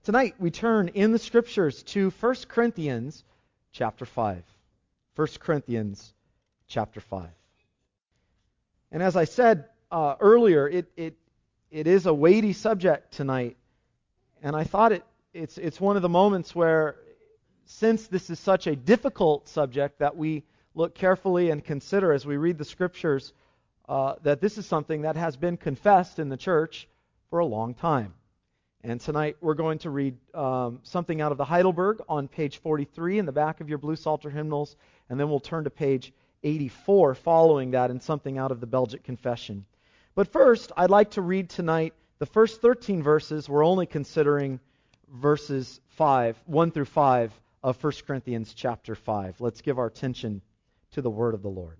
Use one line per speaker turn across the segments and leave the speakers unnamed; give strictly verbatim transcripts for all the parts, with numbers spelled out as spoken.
Tonight we turn in the Scriptures to First Corinthians chapter five. First Corinthians chapter five. And as I said uh, earlier, it, it it is a weighty subject tonight. And I thought it it's it's one of the moments where, since this is such a difficult subject, that we look carefully and consider as we read the Scriptures uh, that this is something that has been confessed in the church for a long time. And tonight we're going to read um, something out of the Heidelberg on page forty-three in the back of your Blue Psalter hymnals, and then we'll turn to page eighty-four following that in something out of the Belgic Confession. But first, I'd like to read tonight the first thirteen verses. We're only considering verses five, one through five of First Corinthians chapter five. Let's give our attention to the word of the Lord.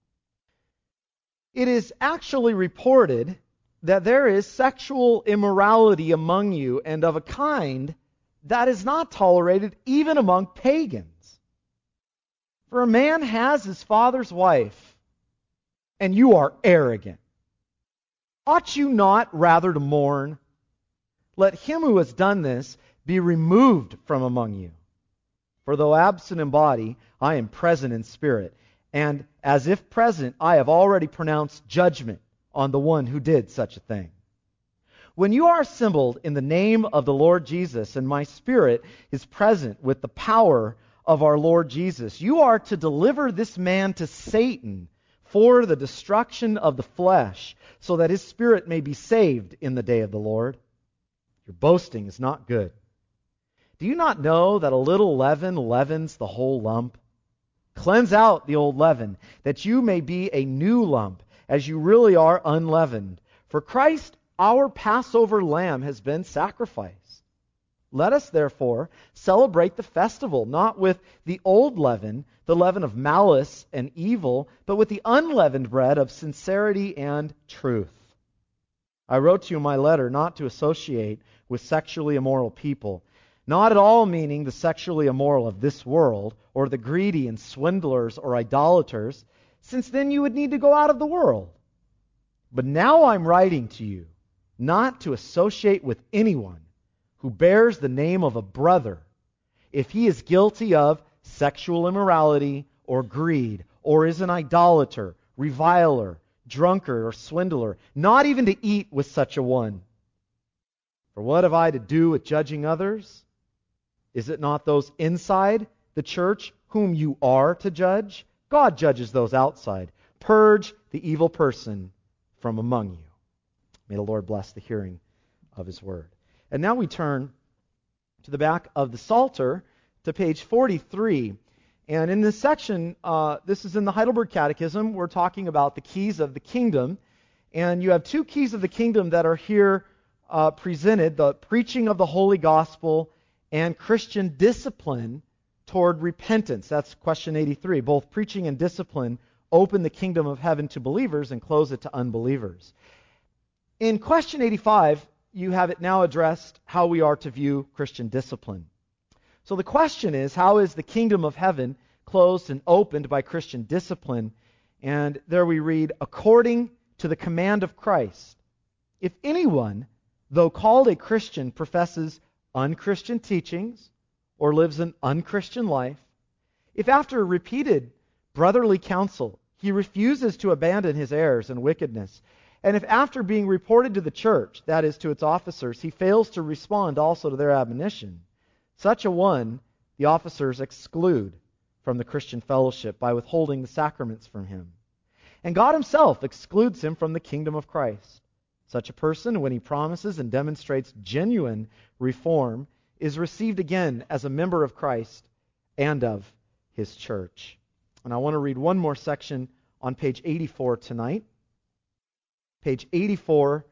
It is actually reported that there is sexual immorality among you, and of a kind that is not tolerated even among pagans. For a man has his father's wife, and you are arrogant. Ought you not rather to mourn? Let him who has done this be removed from among you. For though absent in body, I am present in spirit, and as if present, I have already pronounced judgment on the one who did such a thing. When you are assembled in the name of the Lord Jesus, and my spirit is present with the power of our Lord Jesus, you are to deliver this man to Satan for the destruction of the flesh, so that his spirit may be saved in the day of the Lord. Your boasting is not good. Do you not know that a little leaven leavens the whole lump? Cleanse out the old leaven, that you may be a new lump, as you really are unleavened. For Christ, our Passover lamb, has been sacrificed. Let us therefore celebrate the festival, not with the old leaven, the leaven of malice and evil, but with the unleavened bread of sincerity and truth. I wrote to you in my letter not to associate with sexually immoral people, not at all meaning the sexually immoral of this world, or the greedy and swindlers or idolaters, since then you would need to go out of the world. But now I'm writing to you not to associate with anyone who bears the name of a brother, if he is guilty of sexual immorality or greed, or is an idolater, reviler, drunkard, or swindler, not even to eat with such a one. For what have I to do with judging others? Is it not those inside the church whom you are to judge? God judges those outside. Purge the evil person from among you. May the Lord bless the hearing of His word. And now we turn to the back of the Psalter to page forty-three. And in this section, uh, this is in the Heidelberg Catechism, we're talking about the keys of the kingdom. And you have two keys of the kingdom that are here uh, presented, the preaching of the Holy Gospel and Christian discipline toward repentance. That's question eighty-three. Both preaching and discipline open the kingdom of heaven to believers and close it to unbelievers. In question eighty-five, you have it now addressed how we are to view Christian discipline. So the question is, how is the kingdom of heaven closed and opened by Christian discipline? And there we read, according to the command of Christ, if anyone, though called a Christian, professes unchristian teachings or lives an unchristian life, if after repeated brotherly counsel he refuses to abandon his errors and wickedness, and if after being reported to the church, that is to its officers, he fails to respond also to their admonition, such a one the officers exclude from the Christian fellowship by withholding the sacraments from him. And God Himself excludes him from the kingdom of Christ. Such a person, when he promises and demonstrates genuine reform, is received again as a member of Christ and of His church. And I want to read one more section on page eighty-four tonight. Page eighty-four,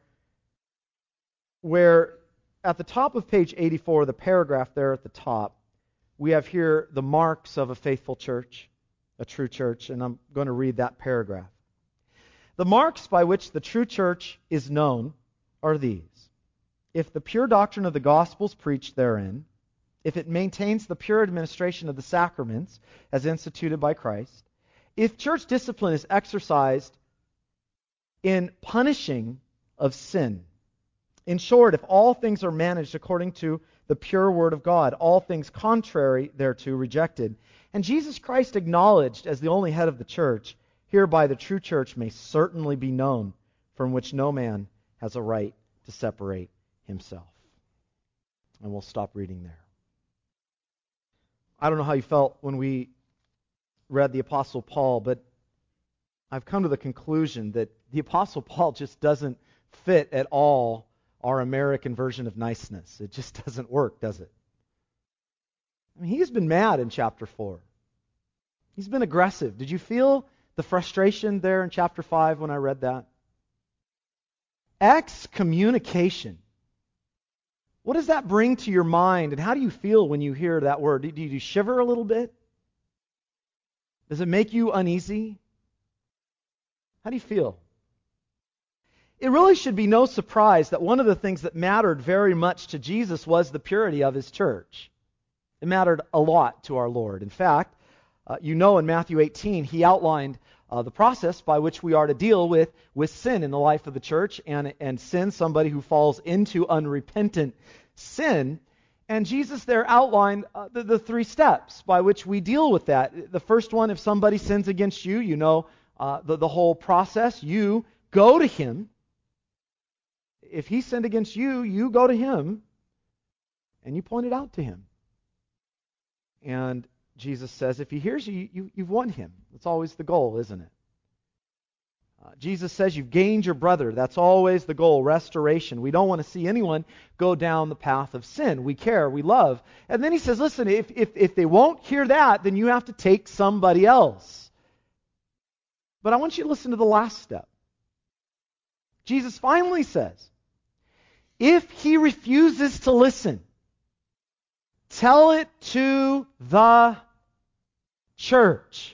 where at the top of page eighty-four, the paragraph there at the top, we have here the marks of a faithful church, a true church, and I'm going to read that paragraph. The marks by which the true church is known are these. If the pure doctrine of the gospel is preached therein, if it maintains the pure administration of the sacraments as instituted by Christ, if church discipline is exercised in punishing of sin, In short, if all things are managed according to the pure word of God, all things contrary thereto rejected. And Jesus Christ acknowledged as the only head of the church, hereby the true church may certainly be known, from which no man has a right to separate himself. And we'll stop reading there. I don't know how you felt when we read the Apostle Paul, but I've come to the conclusion that the Apostle Paul just doesn't fit at all our American version of niceness. It just doesn't work, does it? I mean, he's been mad in chapter four. He's been aggressive. Did you feel the frustration there in chapter five when I read that? Excommunication. What does that bring to your mind, and how do you feel when you hear that word? Do you shiver a little bit? Does it make you uneasy? How do you feel? It really should be no surprise that one of the things that mattered very much to Jesus was the purity of his church. It mattered a lot to our Lord. In fact, uh, you know in Matthew eighteen, he outlined uh, the process by which we are to deal with, with sin in the life of the church, and, and sin, somebody who falls into unrepentant sin. And Jesus there outlined uh, the, the three steps by which we deal with that. The first one, if somebody sins against you, you know uh, the, the whole process. You go to him. If he sinned against you, you go to him and you point it out to him. And Jesus says, if he hears you, you you've won him. That's always the goal, isn't it? Uh, Jesus says you've gained your brother. That's always the goal, restoration. We don't want to see anyone go down the path of sin. We care, we love. And then he says, listen, if, if, if they won't hear that, then you have to take somebody else. But I want you to listen to the last step. Jesus finally says, if he refuses to listen, tell it to the church.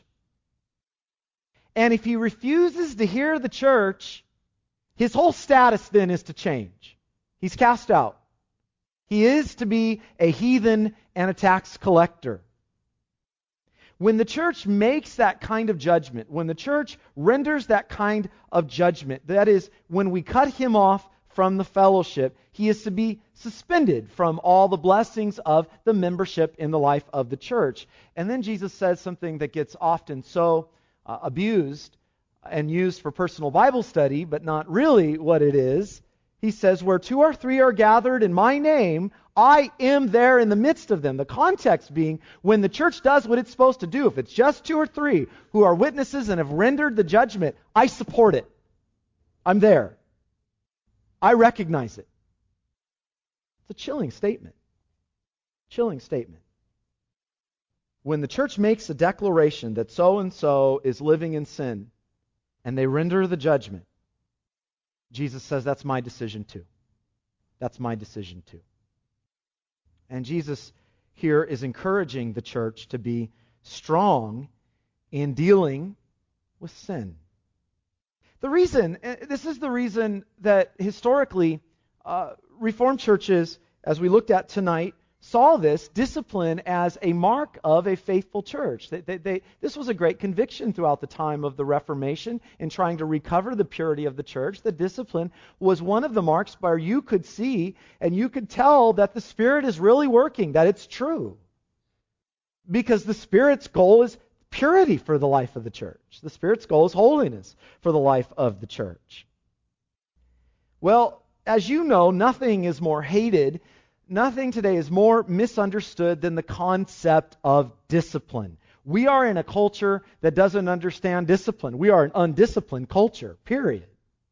And if he refuses to hear the church, his whole status then is to change. He's cast out. He is to be a heathen and a tax collector. When the church makes that kind of judgment, when the church renders that kind of judgment, that is, when we cut him off from the fellowship, he is to be suspended from all the blessings of the membership in the life of the church. And then Jesus says something that gets often so uh, abused and used for personal Bible study, but not really what it is. He says, where two or three are gathered in my name, I am there in the midst of them. The context being, when the church does what it's supposed to do, if it's just two or three who are witnesses and have rendered the judgment, I support it. I'm there. I recognize it. It's a chilling statement. Chilling statement. When the church makes a declaration that so-and-so is living in sin, and they render the judgment, Jesus says, that's my decision too. That's my decision too. And Jesus here is encouraging the church to be strong in dealing with sin. The reason, this is the reason that historically uh, Reformed churches, as we looked at tonight, saw this discipline as a mark of a faithful church. They, they, they, this was a great conviction throughout the time of the Reformation in trying to recover the purity of the church. The discipline was one of the marks where you could see and you could tell that the Spirit is really working, that it's true. Because the Spirit's goal is purity for the life of the church. The Spirit's goal is holiness for the life of the church. Well, as you know, nothing is more hated, nothing today is more misunderstood than the concept of discipline. We are in a culture that doesn't understand discipline. We are an undisciplined culture, period.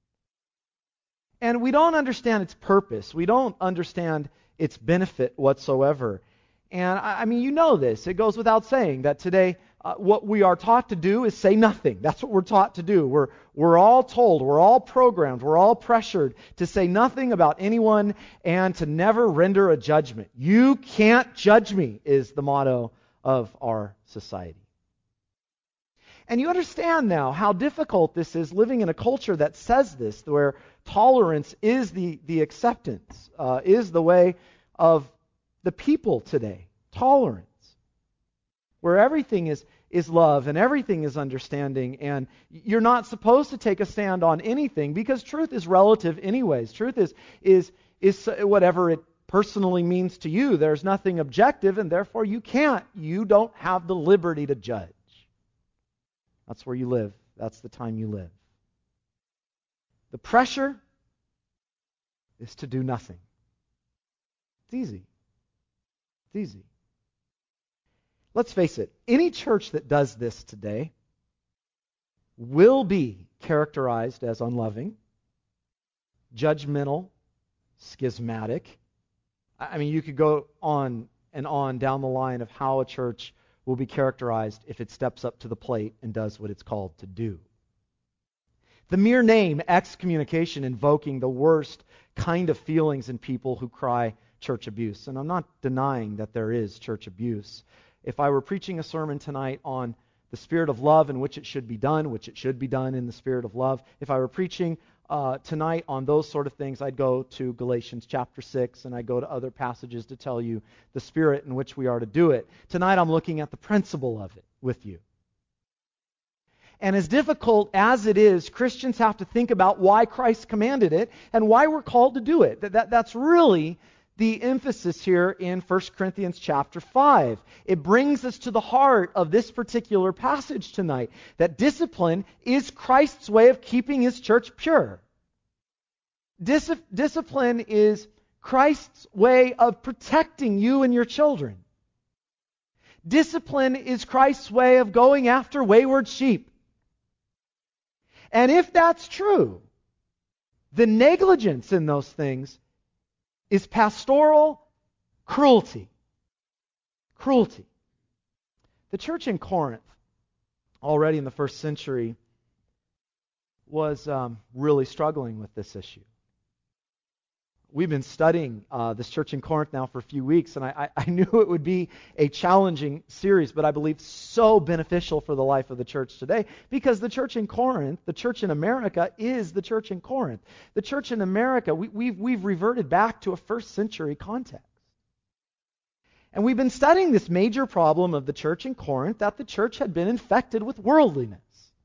And we don't understand its purpose. We don't understand its benefit whatsoever. And I, I mean, you know this. It goes without saying that today uh, what we are taught to do is say nothing. That's what we're taught to do. We're, we're all told, we're all programmed, we're all pressured to say nothing about anyone and to never render a judgment. You can't judge me is the motto of our society. And you understand now how difficult this is living in a culture that says this, where tolerance is the, the acceptance, uh, is the way of the people today. Tolerance. Where everything is, is love and everything is understanding, and you're not supposed to take a stand on anything because truth is relative anyways. Truth is, is, is whatever it personally means to you. There's nothing objective, and therefore you can't. You don't have the liberty to judge. That's where you live. That's the time you live. The pressure is to do nothing. It's easy. It's easy. Let's face it, any church that does this today will be characterized as unloving, judgmental, schismatic. I mean, you could go on and on down the line of how a church will be characterized if it steps up to the plate and does what it's called to do. The mere name excommunication invoking the worst kind of feelings in people who cry church abuse. And I'm not denying that there is church abuse. If I were preaching a sermon tonight on the spirit of love in which it should be done, which it should be done in the spirit of love, if I were preaching uh, tonight on those sort of things, I'd go to Galatians chapter six, and I'd go to other passages to tell you the spirit in which we are to do it. Tonight I'm looking at the principle of it with you. And as difficult as it is, Christians have to think about why Christ commanded it and why we're called to do it. That, that, that's really the emphasis here in First Corinthians chapter five. It brings us to the heart of this particular passage tonight, that discipline is Christ's way of keeping His church pure. Dis- discipline is Christ's way of protecting you and your children. Discipline is Christ's way of going after wayward sheep. And if that's true, the negligence in those things is pastoral cruelty. Cruelty. The church in Corinth, already in the first century, was um, really struggling with this issue. We've been studying uh, this church in Corinth now for a few weeks, and I, I knew it would be a challenging series, but I believe so beneficial for the life of the church today, because the church in Corinth, the church in America, is the church in Corinth. The church in America, we, we've, we've reverted back to a first century context. And we've been studying this major problem of the church in Corinth, that the church had been infected with worldliness.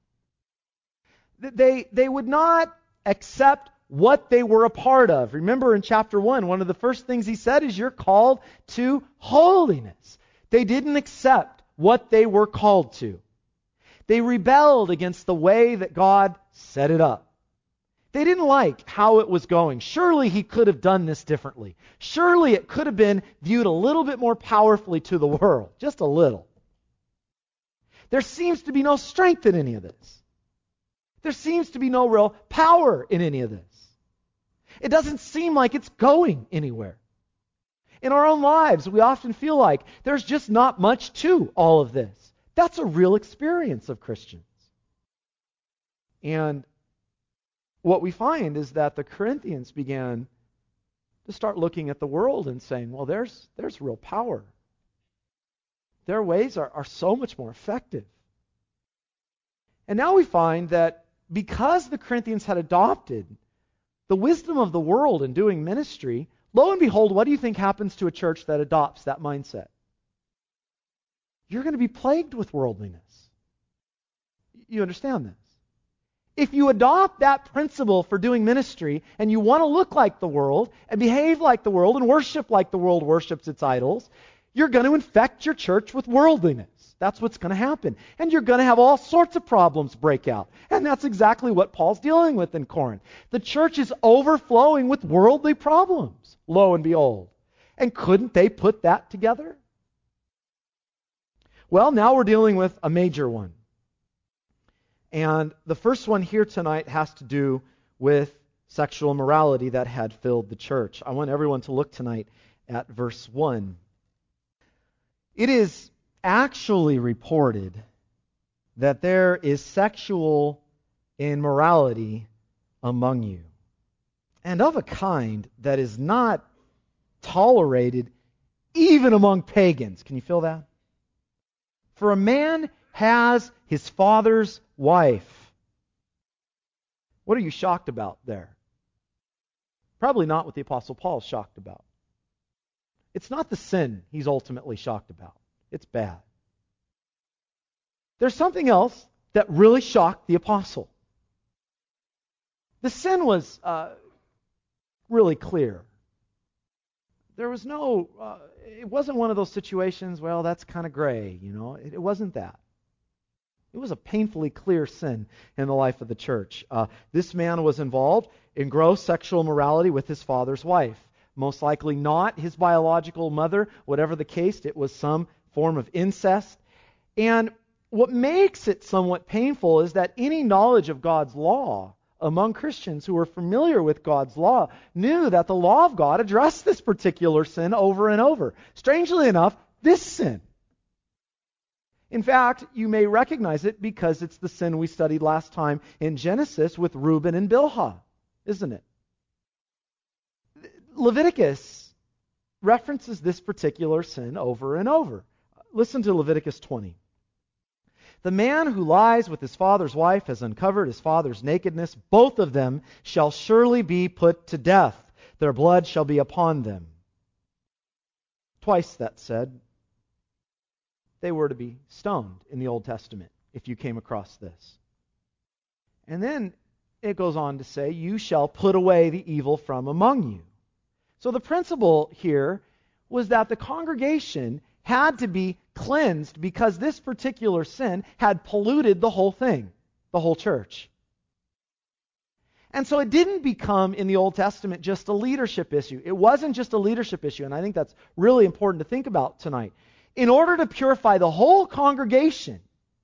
They, they would not accept what they were a part of. Remember in chapter one, one of the first things he said is you're called to holiness. They didn't accept what they were called to. They rebelled against the way that God set it up. They didn't like how it was going. Surely he could have done this differently. Surely it could have been viewed a little bit more powerfully to the world. Just a little. There seems to be no strength in any of this. There seems to be no real power in any of this. It doesn't seem like it's going anywhere. In our own lives, we often feel like there's just not much to all of this. That's a real experience of Christians. And what we find is that the Corinthians began to start looking at the world and saying, well, there's, there's real power. Their ways are, are so much more effective. And now we find that because the Corinthians had adopted the wisdom of the world in doing ministry, lo and behold, what do you think happens to a church that adopts that mindset? You're going to be plagued with worldliness. You understand this? If you adopt that principle for doing ministry and you want to look like the world and behave like the world and worship like the world worships its idols, you're going to infect your church with worldliness. That's what's going to happen. And you're going to have all sorts of problems break out. And that's exactly what Paul's dealing with in Corinth. The church is overflowing with worldly problems, lo and behold. And couldn't they put that together? Well, now we're dealing with a major one. And the first one here tonight has to do with sexual immorality that had filled the church. I want everyone to look tonight at verse one. It is actually reported that there is sexual immorality among you, and of a kind that is not tolerated even among pagans. Can you feel that? For a man has his father's wife. What are you shocked about there? Probably not what the Apostle Paul is shocked about. It's not the sin he's ultimately shocked about. It's bad. There's something else that really shocked the apostle. The sin was uh, really clear. There was no, uh, it wasn't one of those situations, well, that's kind of gray, you know. It, it wasn't that. It was a painfully clear sin in the life of the church. Uh, this man was involved in gross sexual immorality with his father's wife. Most likely not his biological mother. Whatever the case, it was some form of incest. And what makes it somewhat painful is that any knowledge of God's law among Christians who were familiar with God's law knew that the law of God addressed this particular sin over and over. Strangely enough, this sin. In fact, you may recognize it because it's the sin we studied last time in Genesis with Reuben and Bilhah, isn't it? Leviticus references this particular sin over and over. Listen to Leviticus twenty. The man who lies with his father's wife has uncovered his father's nakedness. Both of them shall surely be put to death. Their blood shall be upon them. Twice that said. They were to be stoned in the Old Testament, if you came across this. And then it goes on to say, you shall put away the evil from among you. So the principle here was that the congregation had to be cleansed because this particular sin had polluted the whole thing, the whole church. And so it didn't become, in the Old Testament, just a leadership issue. It wasn't just a leadership issue, and I think that's really important to think about tonight. In order to purify the whole congregation,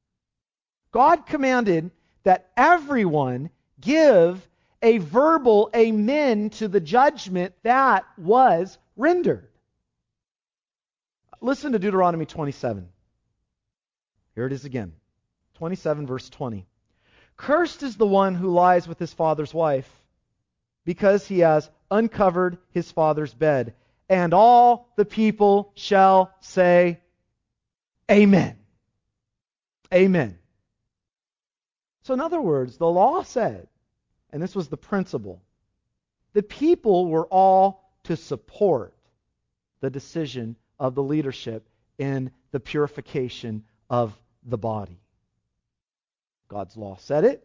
God commanded that everyone give a verbal amen to the judgment that was rendered. Listen to Deuteronomy twenty-seven. Here it is again. twenty-seven, verse twenty. Cursed is the one who lies with his father's wife, because he has uncovered his father's bed. And all the people shall say, Amen. Amen. So in other words, the law said, and this was the principle, the people were all to support the decision of the leadership in the purification of the body. God's law said it,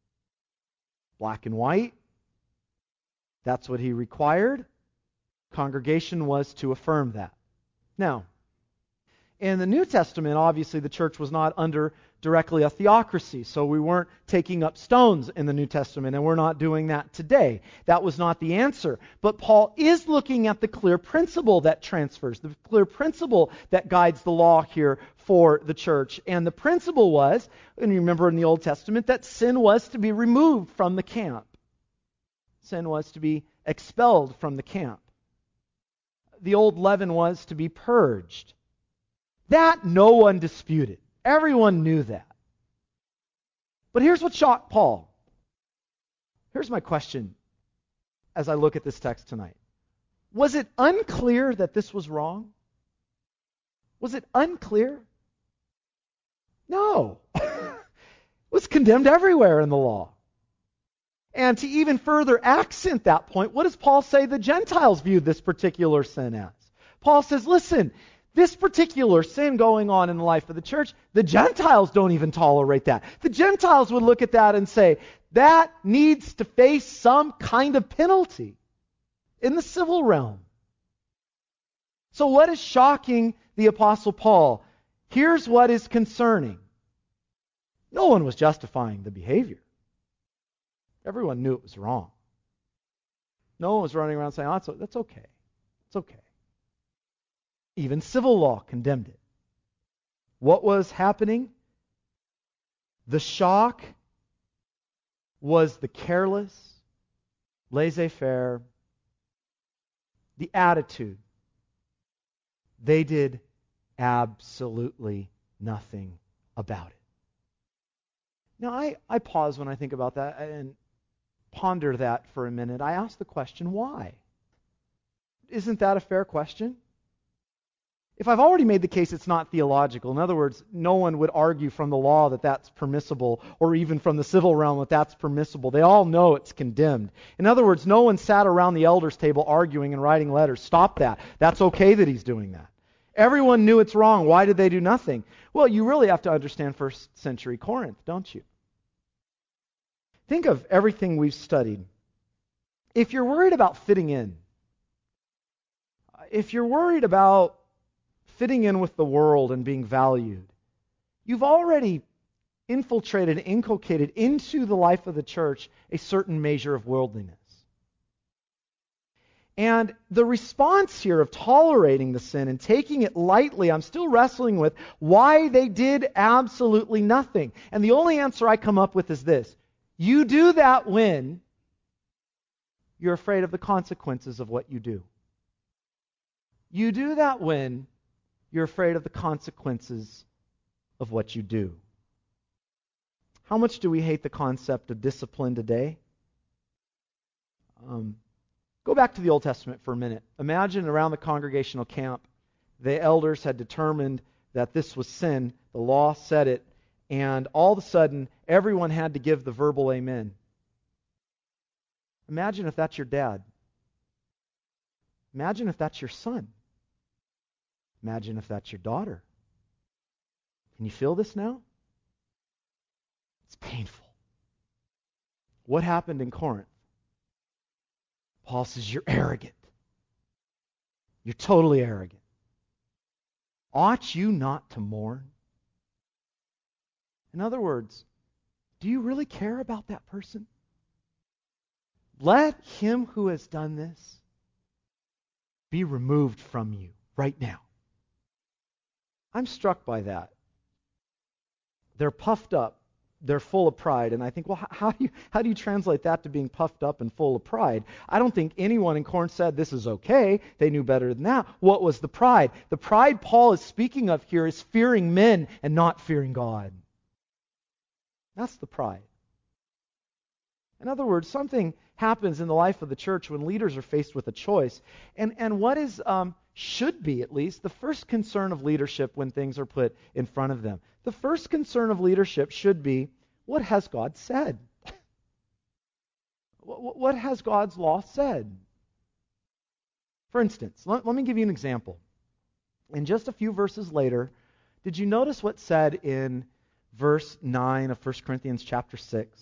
black and white. That's what He required. Congregation was to affirm that. Now, in the New Testament, obviously the church was not under directly a theocracy, so we weren't taking up stones in the New Testament, and we're not doing that today. That was not the answer. But Paul is looking at the clear principle that transfers, the clear principle that guides the law here for the church. And the principle was, and you remember in the Old Testament, that sin was to be removed from the camp. Sin was to be expelled from the camp. The old leaven was to be purged. That no one disputed. Everyone knew that. But here's what shocked Paul. Here's my question as I look at this text tonight. Was it unclear that this was wrong? Was it unclear? No. It was condemned everywhere in the law. And to even further accent that point, what does Paul say the Gentiles viewed this particular sin as? Paul says, listen, this particular sin going on in the life of the church, the Gentiles don't even tolerate that. The Gentiles would look at that and say, that needs to face some kind of penalty in the civil realm. So what is shocking the Apostle Paul? Here's what is concerning. No one was justifying the behavior. Everyone knew it was wrong. No one was running around saying, oh, that's, that's okay. It's okay. Even civil law condemned it. What was happening? The shock was the careless, laissez-faire, the attitude. They did absolutely nothing about it. Now, I, I pause when I think about that and ponder that for a minute. I ask the question, why? Isn't that a fair question? If I've already made the case it's not theological, in other words, no one would argue from the law that that's permissible, or even from the civil realm that that's permissible. They all know it's condemned. In other words, no one sat around the elders' table arguing and writing letters. Stop that. That's okay that he's doing that. Everyone knew it's wrong. Why did they do nothing? Well, you really have to understand first century Corinth, don't you? Think of everything we've studied. If you're worried about fitting in, if you're worried about fitting in with the world and being valued, you've already infiltrated, inculcated into the life of the church a certain measure of worldliness. And the response here of tolerating the sin and taking it lightly, I'm still wrestling with why they did absolutely nothing. And the only answer I come up with is this: you do that when you're afraid of the consequences of what you do. You do that when you're afraid of the consequences of what you do. How much do we hate the concept of discipline today? Um, go back to the Old Testament for a minute. Imagine around the congregational camp, the elders had determined that this was sin. The law said it. And all of a sudden, everyone had to give the verbal amen. Imagine if that's your dad. Imagine if that's your son. Imagine if that's your daughter. Can you feel this now? It's painful. What happened in Corinth? Paul says, you're arrogant. You're totally arrogant. Ought you not to mourn? In other words, do you really care about that person? Let him who has done this be removed from you right now. I'm struck by that. They're puffed up. They're full of pride. And I think, well, how do you how do you translate that to being puffed up and full of pride? I don't think anyone in Corinth said this is okay. They knew better than that. What was the pride? The pride Paul is speaking of here is fearing men and not fearing God. That's the pride. In other words, something happens in the life of the church when leaders are faced with a choice. And, and what is, um, should be at least, the first concern of leadership when things are put in front of them. The first concern of leadership should be, what has God said? what, what has God's law said? For instance, let, let me give you an example. In just a few verses later, did you notice what's said in verse nine of First Corinthians chapter six?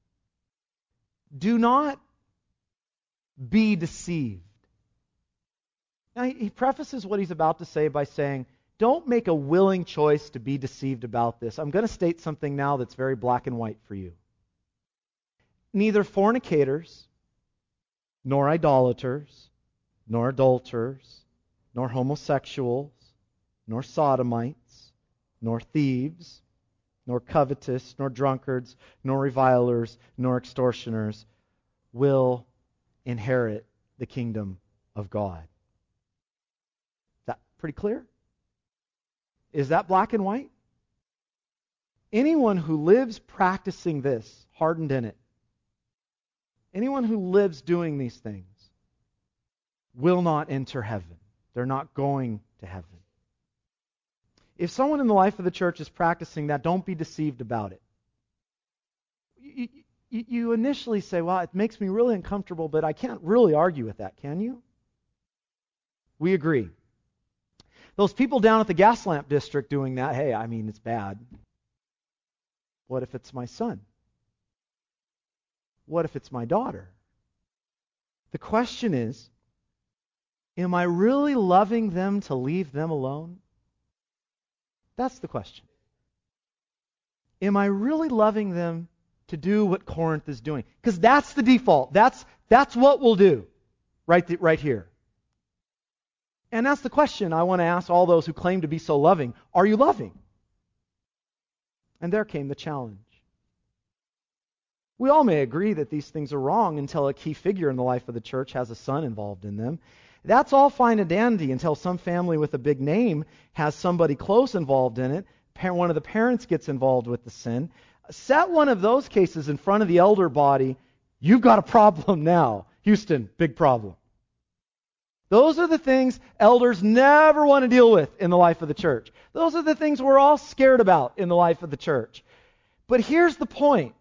Do not be deceived. Now, he prefaces what he's about to say by saying, don't make a willing choice to be deceived about this. I'm going to state something now that's very black and white for you. Neither fornicators, nor idolaters, nor adulterers, nor homosexuals, nor sodomites, nor thieves, nor covetous, nor drunkards, nor revilers, nor extortioners will inherit the kingdom of God. Is that pretty clear? Is that black and white? Anyone who lives practicing this, hardened in it, anyone who lives doing these things, will not enter heaven. They're not going to heaven. If someone in the life of the church is practicing that, don't be deceived about it. You, you, you initially say, well, it makes me really uncomfortable, but I can't really argue with that, can you? We agree. Those people down at the gas lamp district doing that, hey, I mean, it's bad. What if it's my son? What if it's my daughter? The question is, am I really loving them to leave them alone? That's the question. Am I really loving them to do what Corinth is doing? Because that's the default. That's that's what we'll do right, th- right here. And that's the question I want to ask all those who claim to be so loving. Are you loving? And there came the challenge. We all may agree that these things are wrong until a key figure in the life of the church has a son involved in them. That's all fine and dandy until some family with a big name has somebody close involved in it. One of the parents gets involved with the sin. Set one of those cases in front of the elder body. You've got a problem now. Houston, big problem. Those are the things elders never want to deal with in the life of the church. Those are the things we're all scared about in the life of the church. But here's the point.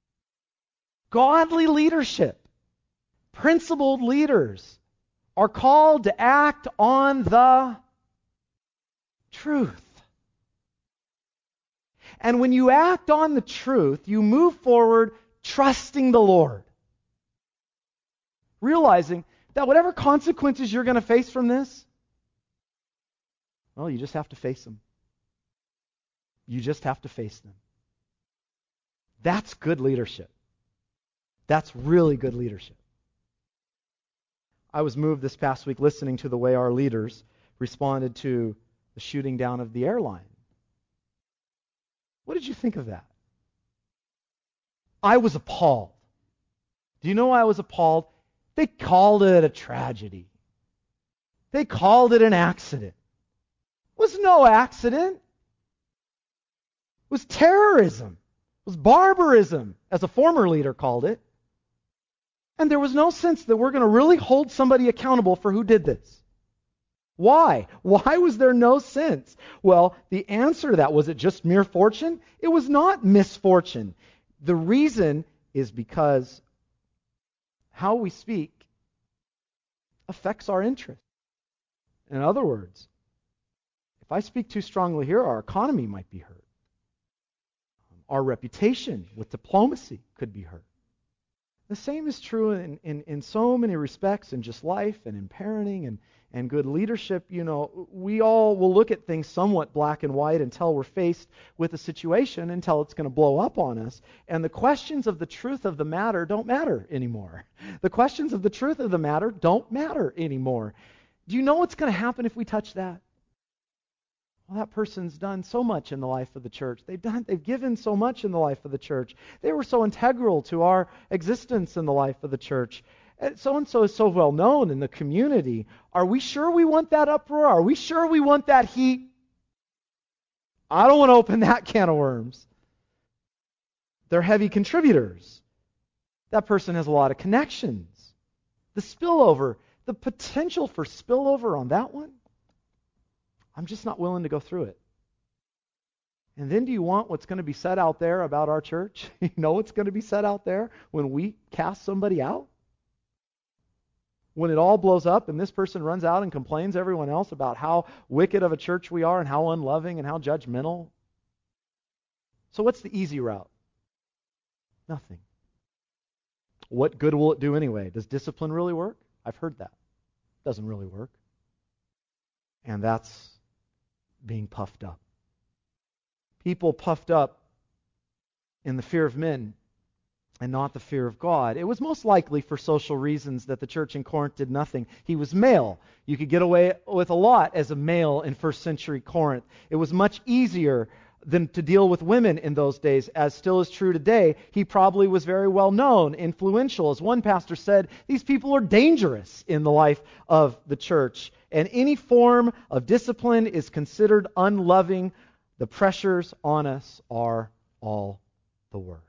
Godly leadership, principled leaders, are called to act on the truth. And when you act on the truth, you move forward trusting the Lord, realizing that whatever consequences you're going to face from this, well, you just have to face them. You just have to face them. That's good leadership. That's really good leadership. I was moved this past week listening to the way our leaders responded to the shooting down of the airline. What did you think of that? I was appalled. Do you know why I was appalled? They called it a tragedy. They called it an accident. It was no accident. It was terrorism. It was barbarism, as a former leader called it. And there was no sense that we're going to really hold somebody accountable for who did this. Why? Why was there no sense? Well, the answer to that, was it just mere fortune? It was not misfortune. The reason is because how we speak affects our interest. In other words, if I speak too strongly here, our economy might be hurt. Our reputation with diplomacy could be hurt. The same is true in, in, in so many respects in just life and in parenting and, and good leadership. You know, we all will look at things somewhat black and white until we're faced with a situation, until it's going to blow up on us. And the questions of the truth of the matter don't matter anymore. The questions of the truth of the matter don't matter anymore. Do you know what's going to happen if we touch that? Well, that person's done so much in the life of the church. They've done, they've given so much in the life of the church. They were so integral to our existence in the life of the church. So-and-so is so well known in the community. Are we sure we want that uproar? Are we sure we want that heat? I don't want to open that can of worms. They're heavy contributors. That person has a lot of connections. The spillover, the potential for spillover on that one, I'm just not willing to go through it. And then do you want what's going to be said out there about our church? You know what's going to be said out there when we cast somebody out? When it all blows up and this person runs out and complains to everyone else about how wicked of a church we are and how unloving and how judgmental. So what's the easy route? Nothing. What good will it do anyway? Does discipline really work? I've heard that. It doesn't really work. And that's being puffed up. People puffed up in the fear of men and not the fear of God. It was most likely for social reasons that the church in Corinth did nothing. He was male. You could get away with a lot as a male in first century Corinth. It was much easier than to deal with women in those days, as still is true today. He probably was very well known, influential. As one pastor said, these people are dangerous in the life of the church. And any form of discipline is considered unloving. The pressures on us are all the worse.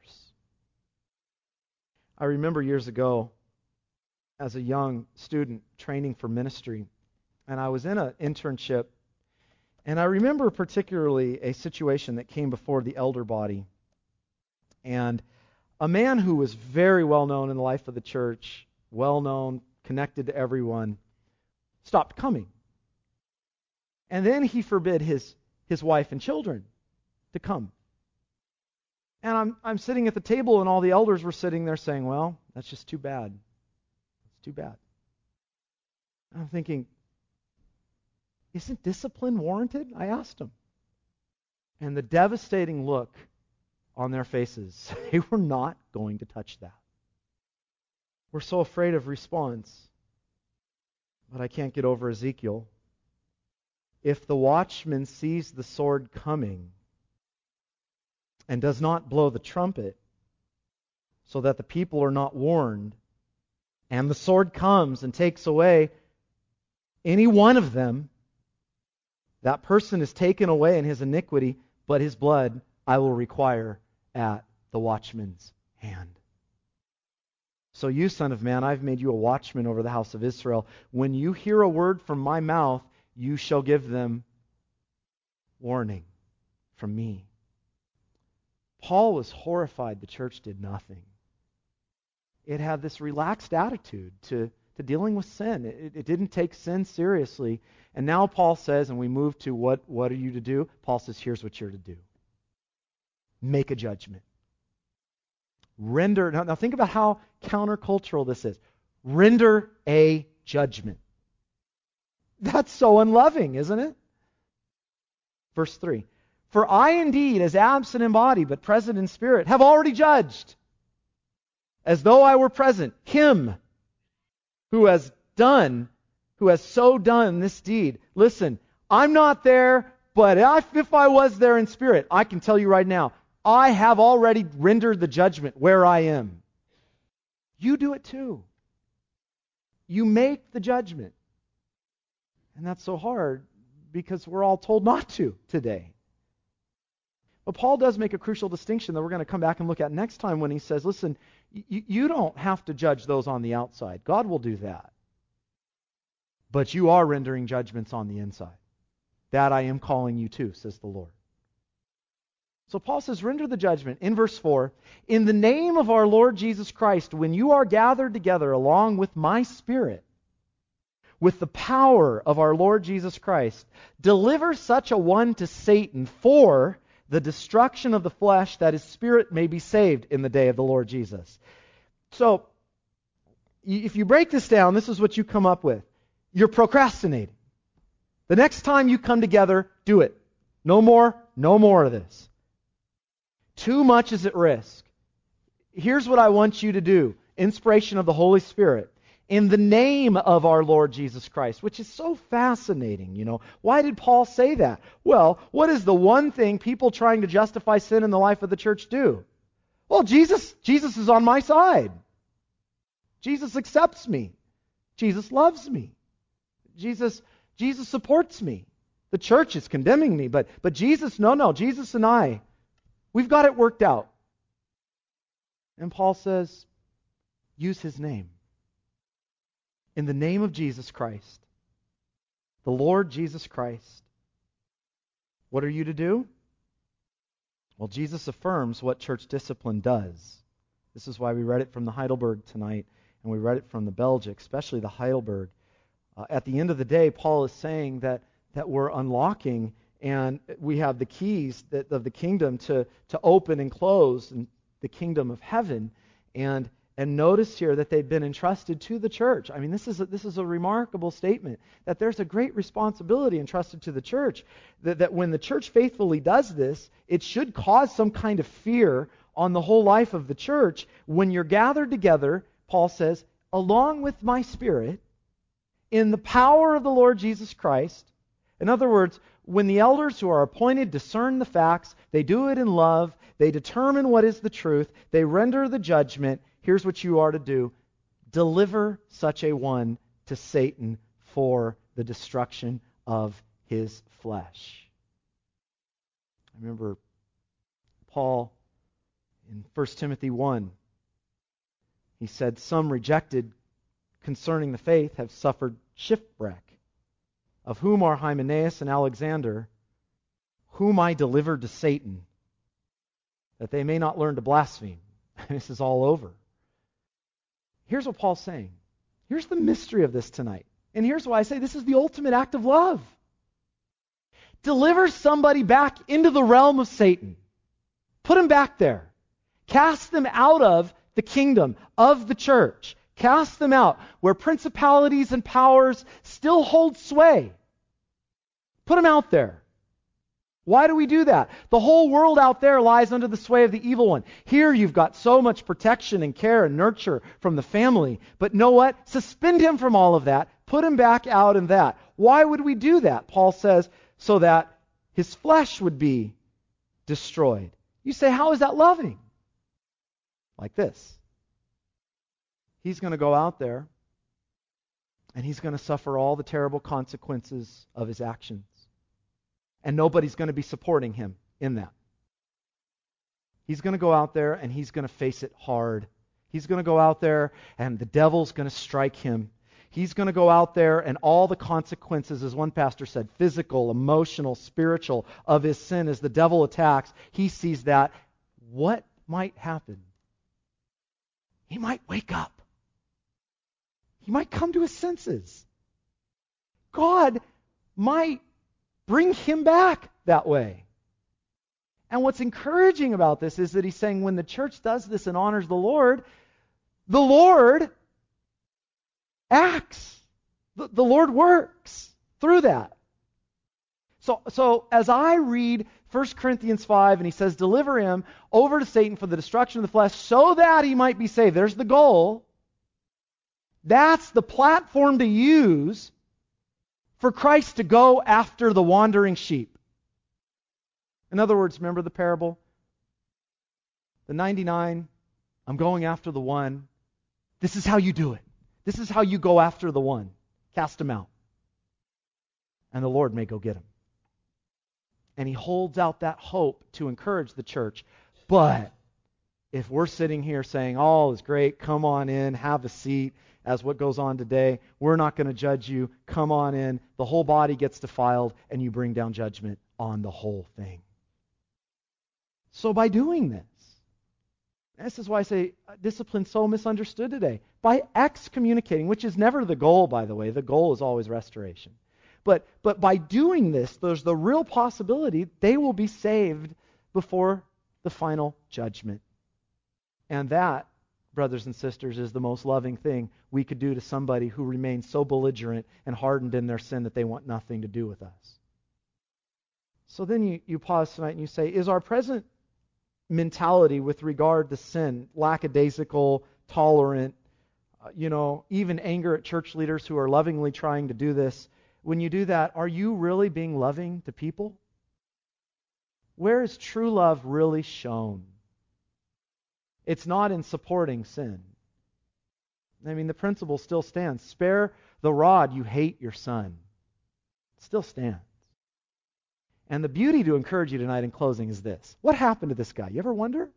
I remember years ago, as a young student training for ministry, and I was in an internship, and I remember particularly a situation that came before the elder body. And a man who was very well known in the life of the church, well known, connected to everyone, stopped coming. And then he forbid his, his wife and children to come. And I'm I'm sitting at the table and all the elders were sitting there saying, well, that's just too bad. It's too bad. And I'm thinking, isn't discipline warranted? I asked them. And the devastating look on their faces, they were not going to touch that. We're so afraid of response. But I can't get over Ezekiel. If the watchman sees the sword coming and does not blow the trumpet, so that the people are not warned, and the sword comes and takes away any one of them, that person is taken away in his iniquity, but his blood I will require at the watchman's hand. So you, son of man, I've made you a watchman over the house of Israel. When you hear a word from my mouth, you shall give them warning from me. Paul was horrified the church did nothing. It had this relaxed attitude to, to dealing with sin. It, it didn't take sin seriously. And now Paul says, and we move to what, what are you to do? Paul says, here's what you're to do. Make a judgment. Render, now, now think about how countercultural this is. Render a judgment. That's so unloving, isn't it? Verse three. For I indeed, as absent in body, but present in spirit, have already judged, as though I were present, him who has done, who has so done this deed. Listen, I'm not there, but if, if I was there in spirit, I can tell you right now, I have already rendered the judgment where I am. You do it too. You make the judgment. And that's so hard because we're all told not to today. But Paul does make a crucial distinction that we're going to come back and look at next time when he says, listen, you, you don't have to judge those on the outside. God will do that. But you are rendering judgments on the inside. That I am calling you to, says the Lord. So Paul says, render the judgment. In verse four, in the name of our Lord Jesus Christ, when you are gathered together along with my Spirit, with the power of our Lord Jesus Christ, deliver such a one to Satan for the destruction of the flesh, that his spirit may be saved in the day of the Lord Jesus. So, if you break this down, this is what you come up with. You're procrastinating. The next time you come together, do it. No more, no more of this. Too much is at risk. Here's what I want you to do. Inspiration of the Holy Spirit. In the name of our Lord Jesus Christ, which is so fascinating, you know. Why did Paul say that? Well, what is the one thing people trying to justify sin in the life of the church do? Well, Jesus, Jesus is on my side. Jesus accepts me. Jesus loves me. Jesus, Jesus supports me. The church is condemning me, but, but Jesus, no, no, Jesus and I, we've got it worked out. And Paul says, use his name. In the name of Jesus Christ, the Lord Jesus Christ. What are you to do? Well, Jesus affirms what church discipline does. This is why we read it from the Heidelberg tonight, and we read it from the Belgic, especially the Heidelberg. Uh, at the end of the day, Paul is saying that, that we're unlocking, and we have the keys that, of the kingdom to, to open and close, and the kingdom of heaven. And And notice here that they've been entrusted to the church. I mean, this is a, this is a remarkable statement, that there's a great responsibility entrusted to the church. That, that when the church faithfully does this, it should cause some kind of fear on the whole life of the church. When you're gathered together, Paul says, along with my Spirit, in the power of the Lord Jesus Christ. In other words, when the elders who are appointed discern the facts, they do it in love, they determine what is the truth, they render the judgment. Here's what you are to do. Deliver such a one to Satan for the destruction of his flesh. I remember Paul in First Timothy one. He said, some rejected concerning the faith have suffered shipwreck, of whom are Hymenaeus and Alexander, whom I delivered to Satan, that they may not learn to blaspheme. This is all over. Here's what Paul's saying. Here's the mystery of this tonight. And here's why I say this is the ultimate act of love. Deliver somebody back into the realm of Satan. Put them back there. Cast them out of the kingdom of the church. Cast them out where principalities and powers still hold sway. Put them out there. Why do we do that? The whole world out there lies under the sway of the evil one. Here you've got so much protection and care and nurture from the family. But know what? Suspend him from all of that. Put him back out in that. Why would we do that? Paul says, so that his flesh would be destroyed. You say, how is that loving? Like this. He's going to go out there and he's going to suffer all the terrible consequences of his actions. And nobody's going to be supporting him in that. He's going to go out there and he's going to face it hard. He's going to go out there and the devil's going to strike him. He's going to go out there and all the consequences, as one pastor said, physical, emotional, spiritual, of his sin as the devil attacks. He sees that. What might happen? He might wake up. He might come to his senses. God might bring him back that way. And what's encouraging about this is that he's saying when the church does this and honors the Lord, the Lord acts. The, the Lord works through that. So, so as I read First Corinthians five, and he says, deliver him over to Satan for the destruction of the flesh so that he might be saved. There's the goal. That's the platform to use for Christ to go after the wandering sheep. In other words, remember the parable? The ninety-nine, I'm going after the one. This is how you do it. This is how you go after the one. Cast him out. And the Lord may go get him. And he holds out that hope to encourage the church. But if we're sitting here saying, all is great, come on in, have a seat, as what goes on today, we're not going to judge you, come on in, the whole body gets defiled, and you bring down judgment on the whole thing. So by doing this, this is why I say discipline's so misunderstood today. By excommunicating, which is never the goal, by the way. The goal is always restoration. But, but by doing this, there's the real possibility they will be saved before the final judgment. And that, brothers and sisters, is the most loving thing we could do to somebody who remains so belligerent and hardened in their sin that they want nothing to do with us. So then you, you pause tonight and you say, is our present mentality with regard to sin lackadaisical, tolerant, uh, you know, even anger at church leaders who are lovingly trying to do this? When you do that, are you really being loving to people? Where is true love really shown? It's not in supporting sin. I mean, the principle still stands. Spare the rod, you hate your son. It still stands. And the beauty to encourage you tonight in closing is this. What happened to this guy? You ever wonder?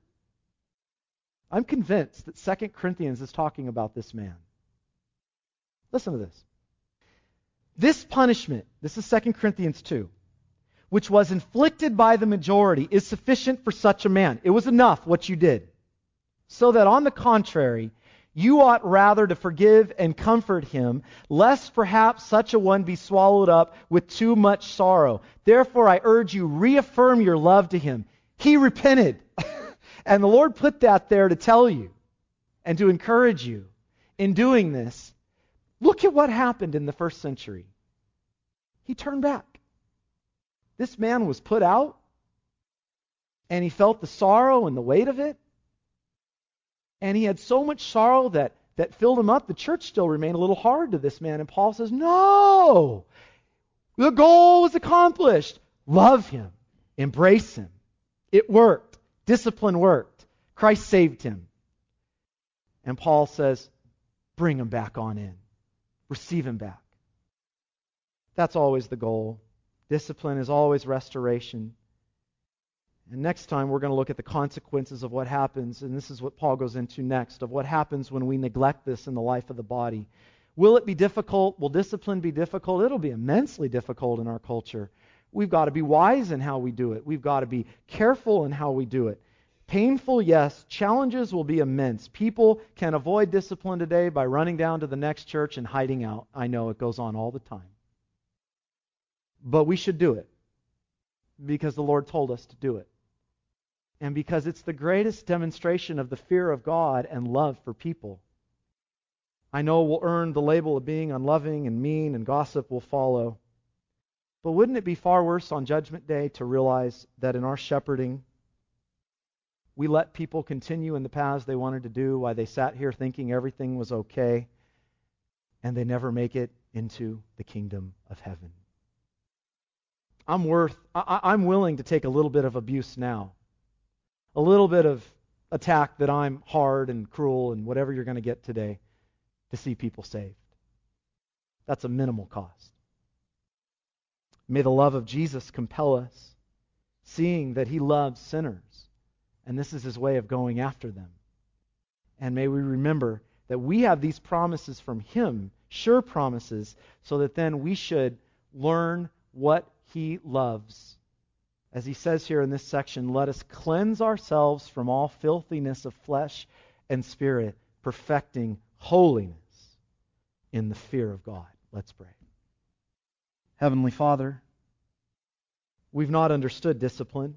I'm convinced that Second Corinthians is talking about this man. Listen to this. This punishment, this is Second Corinthians two, which was inflicted by the majority, is sufficient for such a man. It was enough what you did. So that on the contrary, you ought rather to forgive and comfort him, lest perhaps such a one be swallowed up with too much sorrow. Therefore I urge you, reaffirm your love to him. He repented. And the Lord put that there to tell you and to encourage you in doing this. Look at what happened in the first century. He turned back. This man was put out, and he felt the sorrow and the weight of it. And he had so much sorrow that, that filled him up. The church still remained a little hard to this man. And Paul says, no! The goal was accomplished. Love him. Embrace him. It worked. Discipline worked. Christ saved him. And Paul says, bring him back on in. Receive him back. That's always the goal. Discipline is always restoration. And next time we're going to look at the consequences of what happens, and this is what Paul goes into next, of what happens when we neglect this in the life of the body. Will it be difficult? Will discipline be difficult? It'll be immensely difficult in our culture. We've got to be wise in how we do it. We've got to be careful in how we do it. Painful, yes. Challenges will be immense. People can avoid discipline today by running down to the next church and hiding out. I know it goes on all the time. But we should do it because the Lord told us to do it. And because it's the greatest demonstration of the fear of God and love for people. I know we'll earn the label of being unloving and mean, and gossip will follow. But wouldn't it be far worse on Judgment Day to realize that in our shepherding, we let people continue in the paths they wanted to do while they sat here thinking everything was okay, and they never make it into the kingdom of heaven? I'm worth, I, I'm willing to take a little bit of abuse now. A little bit of attack that I'm hard and cruel and whatever you're going to get today to see people saved. That's a minimal cost. May the love of Jesus compel us, seeing that He loves sinners, and this is His way of going after them. And may we remember that we have these promises from Him, sure promises, so that then we should learn what He loves. As he says here in this section, let us cleanse ourselves from all filthiness of flesh and spirit, perfecting holiness in the fear of God. Let's pray. Heavenly Father, we've not understood discipline.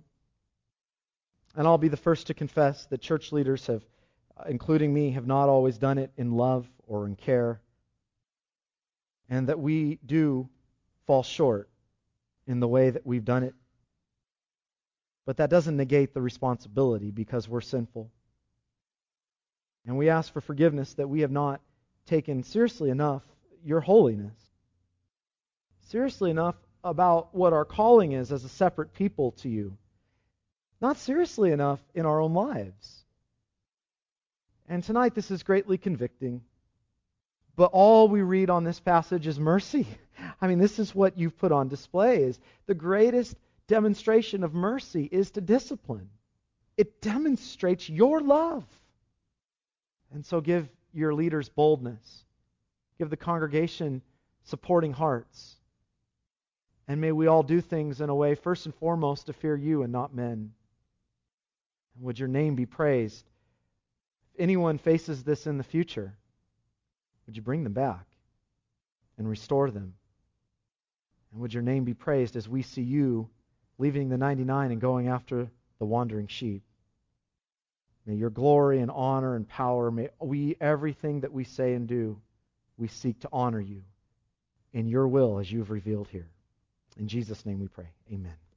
And I'll be the first to confess that church leaders have, including me, have not always done it in love or in care. and that we do fall short in the way that we've done it. But that doesn't negate the responsibility because we're sinful. And we ask for forgiveness that we have not taken seriously enough your holiness. Seriously enough about what our calling is as a separate people to you. Not seriously enough in our own lives. And tonight this is greatly convicting. But all we read on this passage is mercy. I mean, this is what you've put on display. Is the greatest demonstration of mercy is to discipline. It demonstrates your love. And so give your leaders boldness. Give the congregation supporting hearts. And may we all do things in a way, first and foremost, to fear you and not men. And would your name be praised? If anyone faces this in the future, would you bring them back and restore them? And would your name be praised as we see you leaving the ninety-nine and going after the wandering sheep? May your glory and honor and power, may we, everything that we say and do, we seek to honor you in your will as you've revealed here. In Jesus' name we pray. Amen.